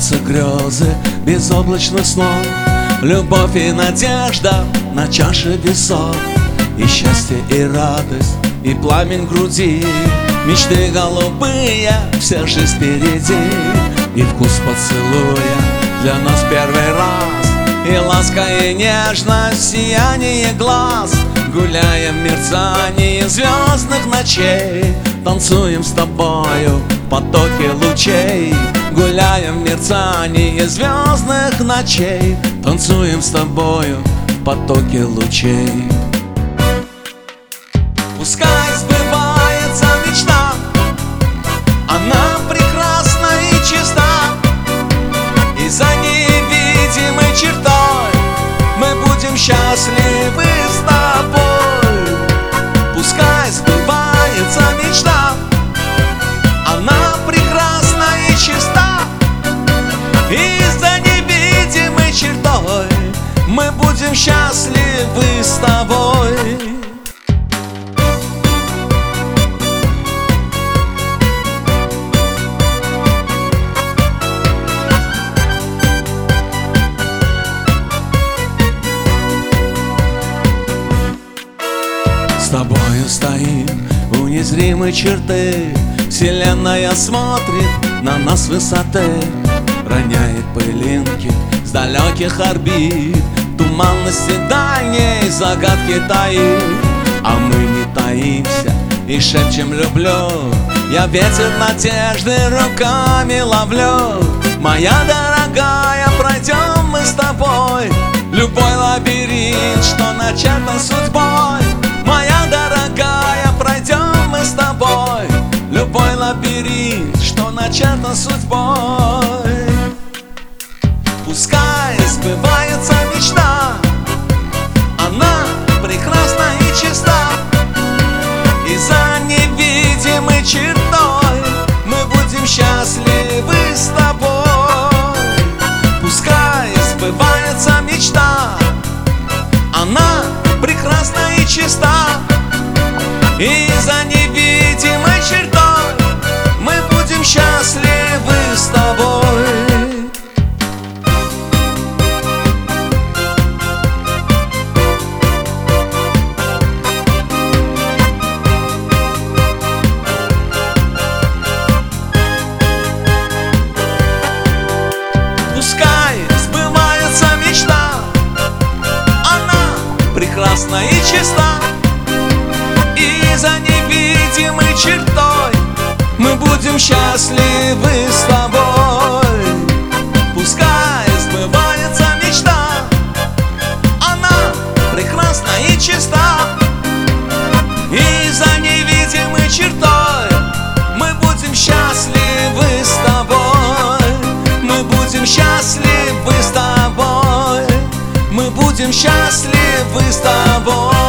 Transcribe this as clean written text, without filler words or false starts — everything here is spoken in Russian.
Сбываются грезы безоблачных снов, любовь и надежда на чаше весов, и счастье, и радость, и пламень груди, мечты голубые, вся жизнь впереди, и вкус поцелуя для нас первый раз, и ласка, и нежность, сияние глаз. Гуляем в мерцании звездных ночей, танцуем с тобою в потоке лучей. Гуляем в мерцании звездных ночей, танцуем с тобою в потоке лучей. Пускай сбывается мечта, она прекрасна и чиста, и за невидимой чертой мы будем счастливы с тобой. Пускай сбывается мечта, она прекрасна и чиста, и за невидимой чертой мы будем счастливы с тобой. С тобою стоим у незримой черты, вселенная смотрит на нас с высоты, роняет пылинки с далеких орбит, туманности дальней загадки таит. А мы не таимся и шепчем «люблю». Я ветер надежды руками ловлю. Моя дорогая, пройдем мы с тобой любой лабиринт, что начертан судьбой. Моя дорогая, пройдем мы с тобой любой лабиринт, что начертан судьбой. Пускай сбывается мечта, она прекрасна и чиста, и за невидимой чертой мы будем счастливы с тобой. Пускай сбывается мечта, она прекрасна и чиста, и за невидимой чертой мы будем счастливы с тобой. Пускай сбывается мечта, она прекрасна и чиста, и за невидимой чертой мы будем счастливы с тобой. Пускай сбывается мечта, она прекрасна и чиста, и за невидимой чертой мы будем счастливы с тобой. Мы будем счастливы с тобой, мы будем счастливы с тобой.